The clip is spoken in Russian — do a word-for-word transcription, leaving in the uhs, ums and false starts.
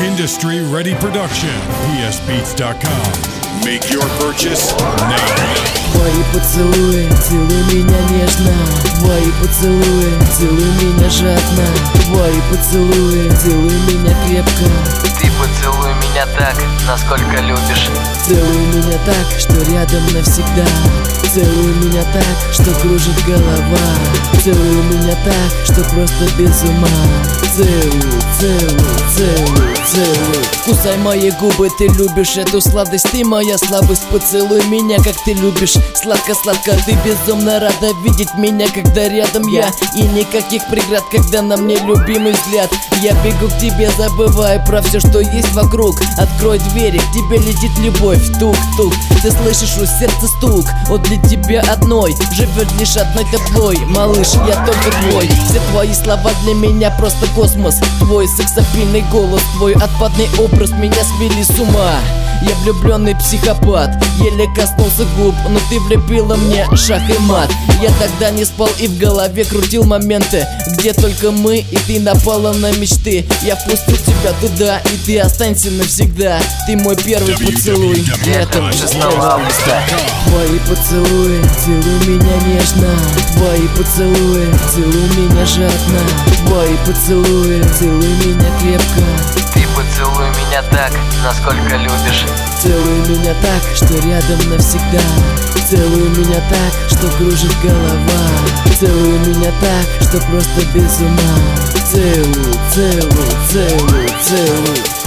Industry Ready Production. P S Beats dot com. Make your purchase now. Твои поцелуи, целуй меня нежно. Твои поцелуи, целуй меня жадно. Твои поцелуи, целуй меня крепко. Ты поцелуй меня так, насколько любишь. Целуй меня так, что рядом навсегда. Целуй меня так, что кружит голова. Целуй меня так, что просто без ума. Целуй, целуй, целуй, целуй. Кусай мои губы, ты любишь эту сладость. Ты моя слабость, поцелуй меня, как ты любишь. Сладко-сладко, ты безумно рада видеть меня, когда рядом я. И никаких преград, когда на мне любимый взгляд. Я бегу к тебе, забывая про все, что есть вокруг. Открой двери, к тебе летит любовь. Тук-тук, ты слышишь у сердца стук. Вот для тебя одной живет лишь одной тобой. Малыш, я только твой. Все твои слова для меня просто космос. Твой сексапильный голос, твой отпадный образ меня свели с ума. Я влюбленный психопат, еле коснулся губ, но ты влепила мне шах и мат. Я тогда не спал и в голове крутил моменты, где только мы, и ты напала на мечты. Я впустил тебя туда, и ты останься навсегда. Ты мой первый поцелуй летом шестого августа. Твои поцелуи, целуй меня нежно. Твои поцелуи, целуй меня жадно. Твои поцелуи, целуй меня крепко. Ты поцелуй меня так, насколько любишь. Целуй меня так, что рядом навсегда. Целуй меня так, что кружит голова. Целуй меня так, что просто без ума. Целуй, целуй, целуй, целуй.